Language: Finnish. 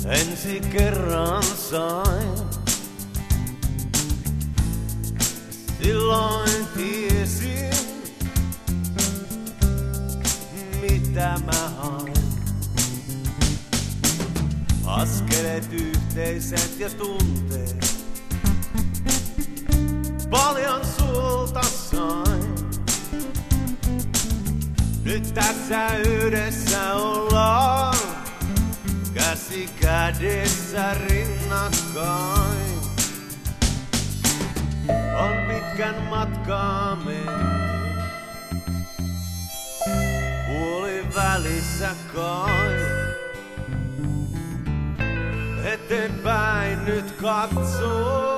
ensi kerran sain. Silloin tiesin, mitä mä hain. Askeleet, yhteiset ja tunteet, paljon sulta sain. Nyt tässä yhdessä ollaan, käsi kädessä rinnakkain. On pitkän matkaa menty, puolivälissä kai. Eteenpäin nyt katsoo.